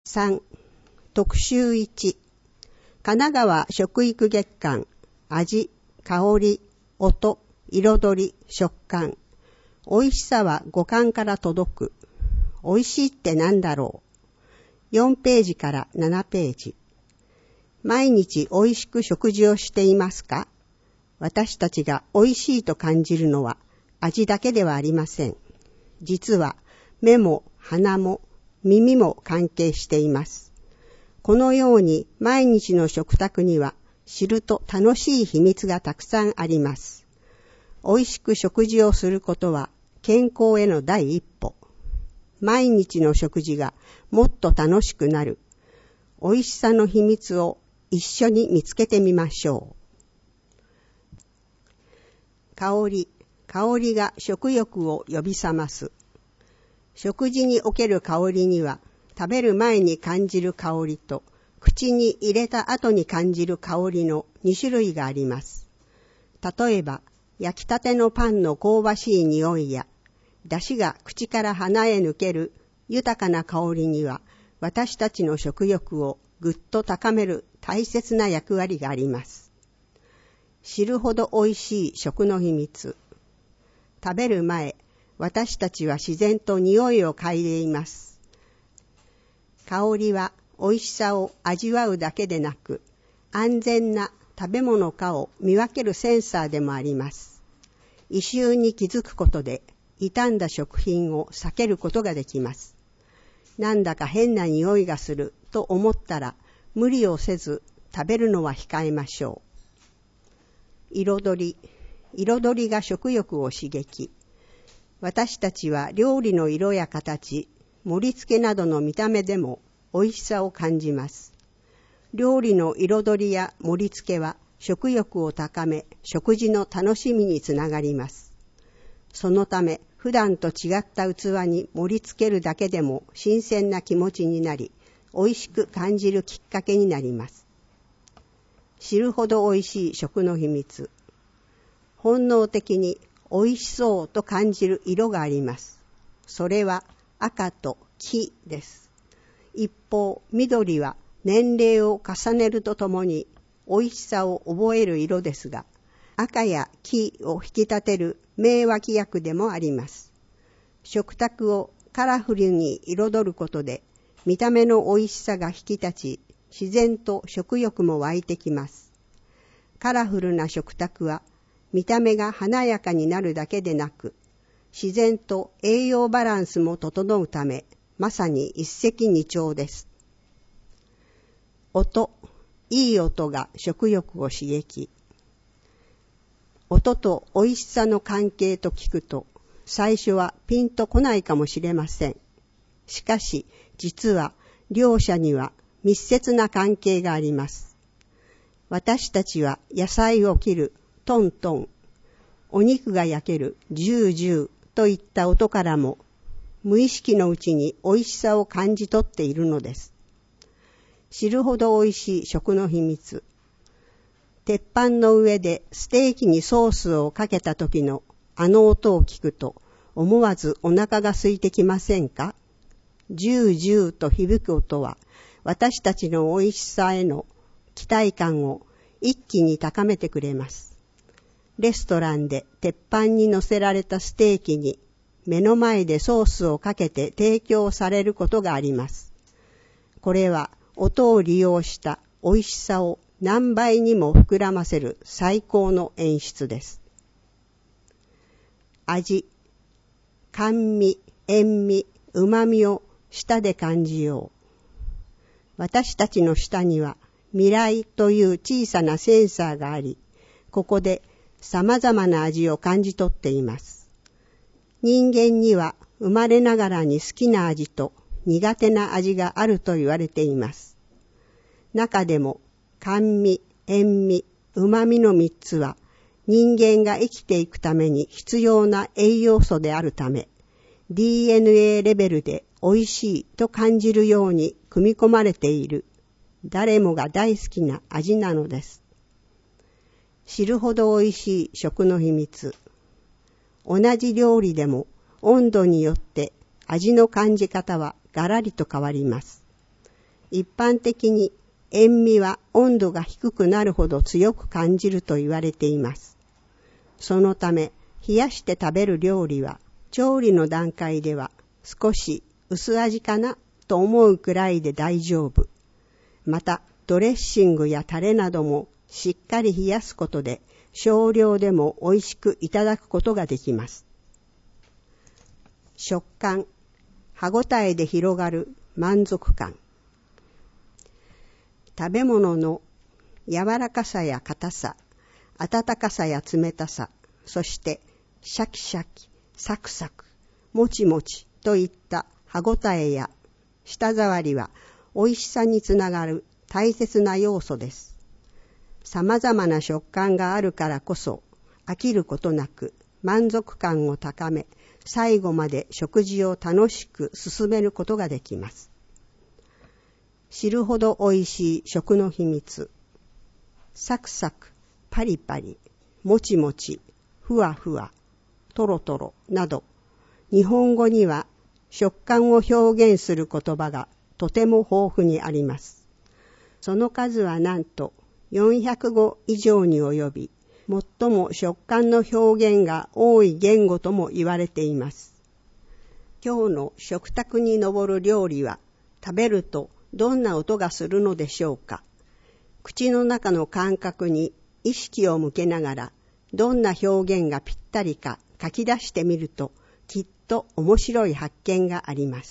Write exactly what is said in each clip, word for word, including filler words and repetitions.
さん. 特集いち. 神奈川食育月間。味、香り、音、彩り、食感。美味しさは五感から届く。美味しいって何だろう。よんページからななページ。毎日美味しく食事をしていますか？私たちが美味しいと感じるのは味だけではありません。実は目も鼻も耳も関係しています。このように毎日の食卓には知ると楽しい秘密がたくさんあります。美味しく食事をすることは健康への第一歩。毎日の食事がもっと楽しくなる。美味しさの秘密を一緒に見つけてみましょう。香り、香りが食欲を呼び覚ます。食事における香りには、食べる前に感じる香りと、口に入れた後に感じる香りのに種類があります。例えば、焼きたてのパンの香ばしい匂いや、出汁が口から鼻へ抜ける豊かな香りには、私たちの食欲をぐっと高める大切な役割があります。知るほど美味しい食の秘密。食べる前、私たちは自然と匂いを嗅いでいます。香りは美味しさを味わうだけでなく、安全な食べ物かを見分けるセンサーでもあります。異臭に気づくことで、傷んだ食品を避けることができます。なんだか変な匂いがすると思ったら、無理をせず食べるのは控えましょう。彩り。彩りが食欲を刺激。私たちは料理の色や形、盛り付けなどの見た目でも美味しさを感じます。料理の彩りや盛り付けは食欲を高め、食事の楽しみにつながります。そのため、普段と違った器に盛り付けるだけでも新鮮な気持ちになり、美味しく感じるきっかけになります。知るほど美味しい食の秘密。本能的に美味しそうと感じる色があります。それは赤と黄です。一方、緑は年齢を重ねるとともに美味しさを覚える色ですが、赤や黄を引き立てる名脇役でもあります。食卓をカラフルに彩ることで、見た目の美味しさが引き立ち、自然と食欲も湧いてきます。カラフルな食卓は、見た目が華やかになるだけでなく、自然と栄養バランスも整うため、まさに一石二鳥です。音、いい音が食欲を刺激。音と美味しさの関係と聞くと、最初はピンとこないかもしれません。しかし、実は両者には密接な関係があります。私たちは野菜を切るトントン、お肉が焼けるジュージューといった音からも、無意識のうちに美味しさを感じ取っているのです。知るほど美味しい食の秘密。鉄板の上でステーキにソースをかけた時のあの音を聞くと、思わずお腹が空いてきませんか？ジュージューと響く音は、私たちの美味しさへの期待感を一気に高めてくれます。レストランで鉄板に乗せられたステーキに目の前でソースをかけて提供されることがあります。これは音を利用した美味しさを何倍にも膨らませる最高の演出です。味、甘味、塩味、旨味を舌で感じよう。私たちの舌には味蕾という小さなセンサーがあり、ここで様々な味を感じ取っています。人間には生まれながらに好きな味と苦手な味があると言われています。中でも甘味、塩味、旨味の三つは人間が生きていくために必要な栄養素であるため、ディーエヌエー レベルで美味しいと感じるように組み込まれている、誰もが大好きな味なのです。知るほど美味しい食の秘密。同じ料理でも温度によって味の感じ方はガラリと変わります。 一般的に塩味は温度が低くなるほど強く感じると言われています。そのため、冷やして食べる料理は、調理の段階では少し薄味かなと思うくらいで大丈夫。また、ドレッシングやタレなどもしっかり冷やすことで、少量でも美味しくいただくことができます。食感、歯ごたえで広がる満足感。食べ物の柔らかさや硬さ、温かさや冷たさ、そしてシャキシャキ、サクサク、もちもちといった歯ごたえや舌触りは美味しさにつながる大切な要素です。様々な食感があるからこそ飽きることなく満足感を高め、最後まで食事を楽しく進めることができます。知るほど美味しい食の秘密。サクサク、パリパリ、もちもち、ふわふわ、トロトロなど、日本語には食感を表現する言葉がとても豊富にあります。その数はなんとよんひゃくご以上に及び、最も食感の表現が多い言語とも言われています。今日の食卓に上る料理は、食べるとどんな音がするのでしょうか。口の中の感覚に意識を向けながら、どんな表現がぴったりか書き出してみると、きっと面白い発見があります。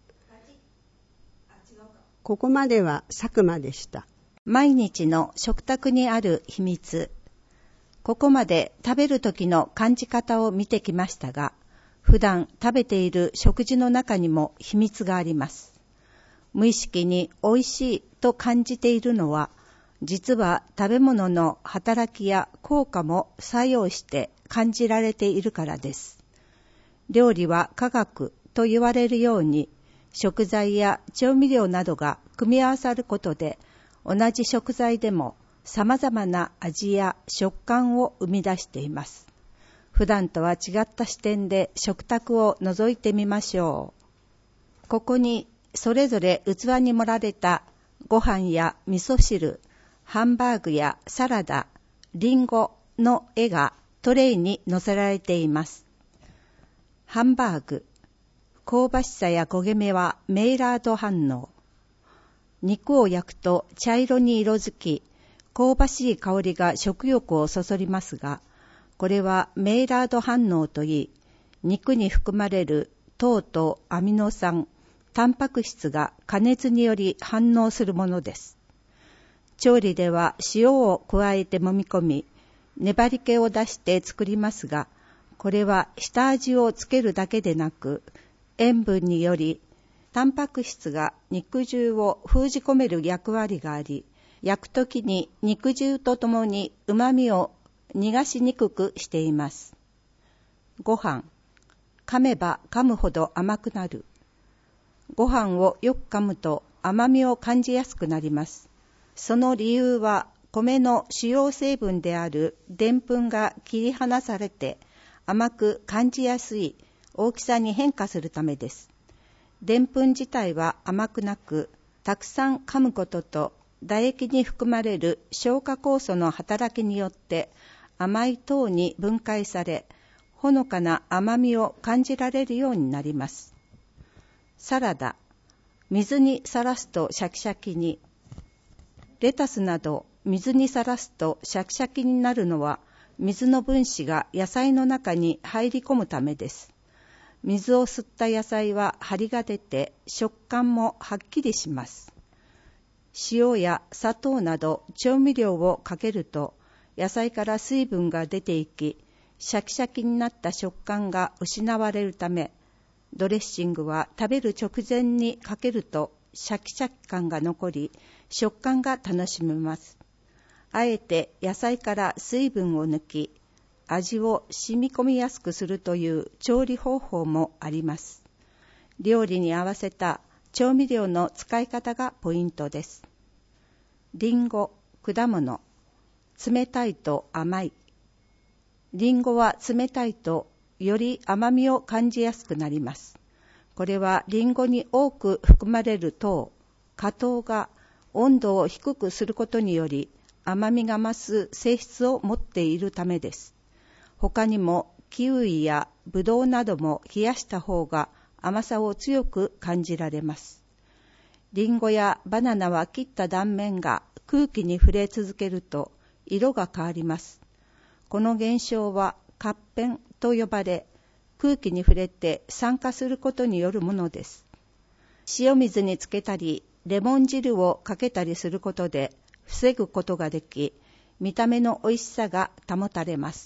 ここまでは佐久間でした。 毎日の食卓にある秘密。ここまで食べる時の感じ方を見てきましたが、普段食べている食事の中にも秘密があります。無意識に美味しいと感じているのは、実は食べ物の働きや効果も作用して感じられているからです。料理は科学と言われるように、食材や調味料などが組み合わさることで、同じ食材でも様々な味や食感を生み出しています。普段とは違った視点で食卓を覗いてみましょう。ここにそれぞれ器に盛られたご飯や味噌汁、ハンバーグやサラダ、リンゴの絵がトレイに載せられています。ハンバーグ、香ばしさや焦げ目はメイラード反応。肉を焼くと茶色に色づき、香ばしい香りが食欲をそそりますが、これはメイラード反応といい、肉に含まれる糖とアミノ酸、タンパク質が加熱により反応するものです。調理では塩を加えて揉み込み、粘り気を出して作りますが、これは下味をつけるだけでなく、塩分によりタンパク質が肉汁を封じ込める役割があり、焼くときに肉汁とともに旨味を逃がしにくくしています。ご飯、噛めば噛むほど甘くなる。ご飯をよく噛むと甘みを感じやすくなります。その理由は米の主要成分であるでんぷんが切り離されて甘く感じやすい大きさに変化するためです。でんぷん自体は甘くなく、たくさん噛むことと唾液に含まれる消化酵素の働きによって甘い糖に分解され、ほのかな甘みを感じられるようになります。サラダ、水にさらすとシャキシャキに。レタスなど水にさらすとシャキシャキになるのは、水の分子が野菜の中に入り込むためです。水を吸った野菜は張りが出て食感もはっきりします。塩や砂糖など調味料をかけると野菜から水分が出ていき、シャキシャキになった食感が失われるため、ドレッシングは食べる直前にかけるとシャキシャキ感が残り、食感が楽しめます。あえて野菜から水分を抜き、味を染み込みやすくするという調理方法もあります。料理に合わせた調味料の使い方がポイントです。リンゴ、果物、冷たいと甘い。リンゴは冷たいとより甘みを感じやすくなります。これはリンゴに多く含まれる糖、 果糖が温度を低くすることにより甘みが増す性質を持っているためです。他にもキウイやブドウなども冷やした方が甘さを強く感じられます。リンゴやバナナは切った断面が空気に触れ続けると色が変わります。この現象は褐片と呼ばれ、空気に触れて酸化することによるものです。塩水につけたり、レモン汁をかけたりすることで防ぐことができ、見た目の美味しさが保たれます。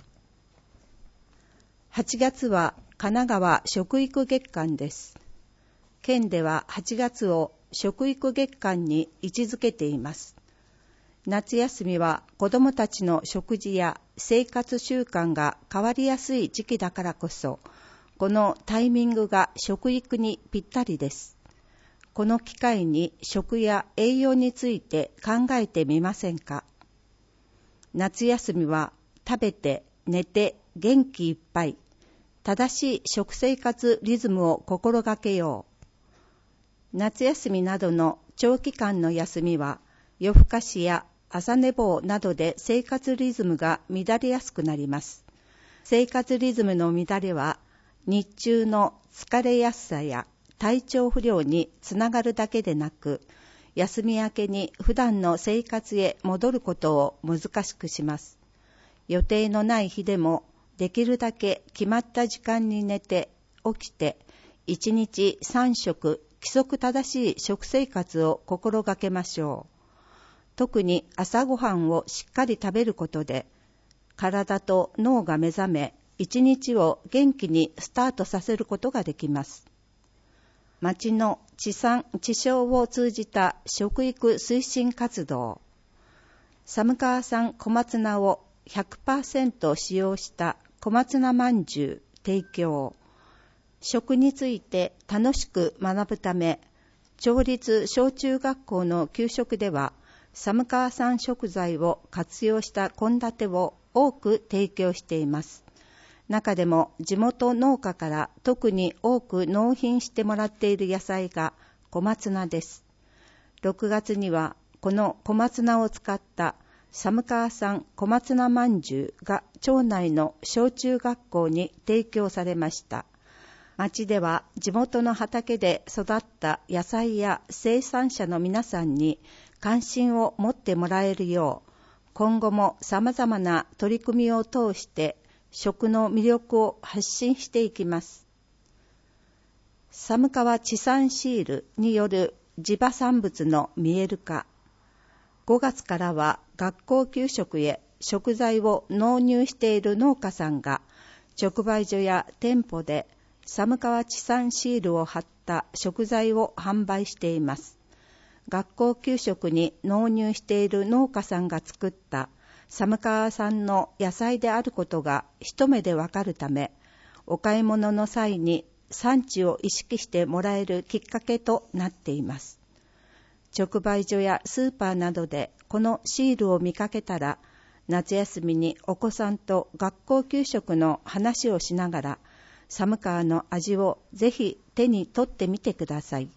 はちがつは神奈川食育月間です。県でははちがつを食育月間に位置づけています。夏休みは子どもたちの食事や生活習慣が変わりやすい時期だからこそ、このタイミングが食育にぴったりです。この機会に食や栄養について考えてみませんか。夏休みは食べて寝て元気いっぱい、正しい食生活リズムを心がけよう。夏休みなどの長期間の休みは夜更かしや朝寝坊などで生活リズムが乱れやすくなります。生活リズムの乱れは日中の疲れやすさや体調不良につながるだけでなく、休み明けに普段の生活へ戻ることを難しくします。予定のない日でもできるだけ決まった時間に寝て起きていちにちさん食規則正しい食生活を心がけましょう。特に朝ごはんをしっかり食べることで体と脳が目覚め、一日を元気にスタートさせることができます。町の地産地消を通じた食育推進活動、寒川産小松菜を ひゃくパーセント 使用した小松菜まんじゅう提供、食について楽しく学ぶため、町立小中学校の給食では寒川産食材を活用した献立を多く提供しています。中でも地元農家から特に多く納品してもらっている野菜が小松菜です。ろくがつにはこの小松菜を使った寒川産小松菜まんじゅうが町内の小中学校に提供されました。町では地元の畑で育った野菜や生産者の皆さんに関心を持ってもらえるよう、今後も様々な取り組みを通して食の魅力を発信していきます。寒川地産シールによる地場産物の見える化。ごがつからは学校給食へ食材を納入している農家さんが直売所や店舗で寒川地産シールを貼った食材を販売しています。学校給食に納入している農家さんが作った寒川産の野菜であることが一目でわかるため、お買い物の際に産地を意識してもらえるきっかけとなっています。直売所やスーパーなどでこのシールを見かけたら、夏休みにお子さんと学校給食の話をしながら、寒川の味をぜひ手に取ってみてください。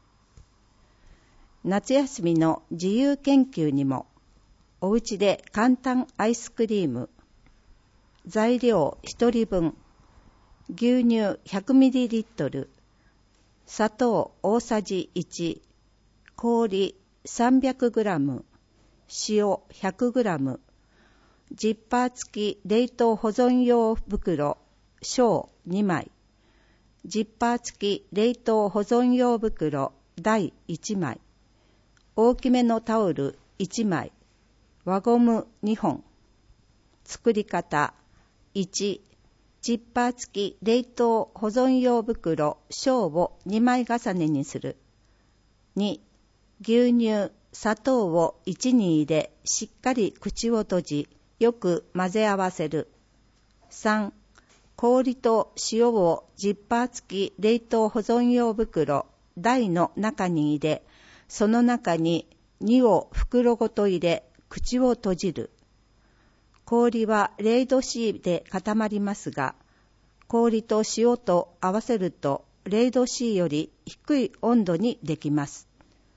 夏休みの自由研究にも、おうちで簡単アイスクリーム、材料ひとりぶん、牛乳 ひゃくミリリットル、砂糖大さじいち、氷 さんびゃくグラム、塩 ひゃくグラム、ジッパー付き冷凍保存用袋小にまい、ジッパー付き冷凍保存用袋大いちまい、大きめのタオルいちまい、輪ゴムにほん。作り方いち、ジッパー付き冷凍保存用袋小をにまい重ねにする。に、牛乳、砂糖をいちに入れ、しっかり口を閉じ、よく混ぜ合わせる。さん、氷と塩をジッパー付き冷凍保存用袋大の中に入れ、その中ににを袋ごと入れ、口を閉じる。氷はれいど C で固まりますが、氷と塩と合わせるとれいど C より低い温度にできます。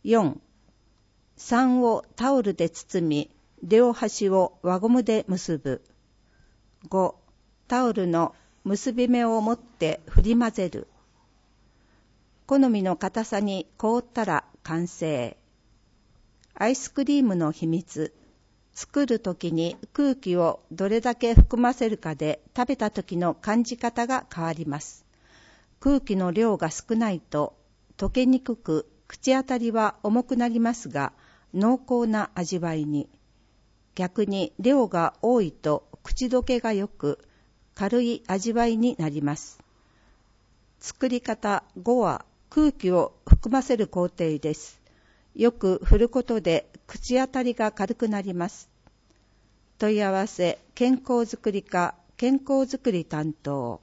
よん、酸をタオルで包み、両端を輪ゴムで結ぶ。ご、タオルの結び目を持って振り混ぜる。好みの硬さに凍ったら完成。アイスクリームの秘密。作るときに空気をどれだけ含ませるかで食べたときの感じ方が変わります。空気の量が少ないと溶けにくく、口当たりは重くなりますが、濃厚な味わいに。逆に量が多いと口どけがよく、軽い味わいになります。作り方ごは空気を含ませる工程です。よく振ることで口当たりが軽くなります。問い合わせ健康づくり課健康づくり担当